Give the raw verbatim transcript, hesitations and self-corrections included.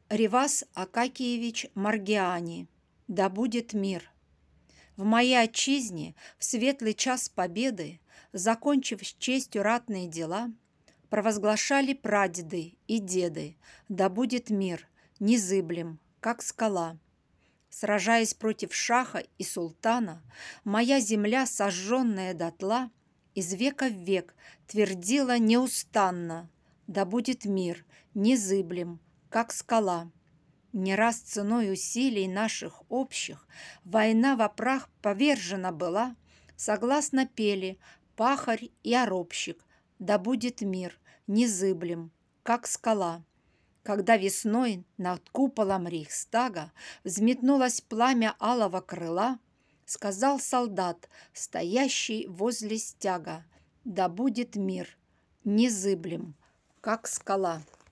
Реваз Акакиевич Маргиани. Да будет мир. В моей отчизне в светлый час победы, закончив с честью ратные дела, провозглашали прадеды и деды: да будет мир, незыблем, как скала. Сражаясь против шаха и султана, моя земля, сожженная дотла, из века в век твердила неустанно: да будет мир, незыблем, как скала. Не раз ценой усилий наших общих война во прах повержена была, согласно пели пахарь и оробщик: да будет мир, незыблем, как скала. Когда весной над куполом Рейхстага взметнулось пламя алого крыла, сказал солдат, стоящий возле стяга: да будет мир, незыблем, как скала.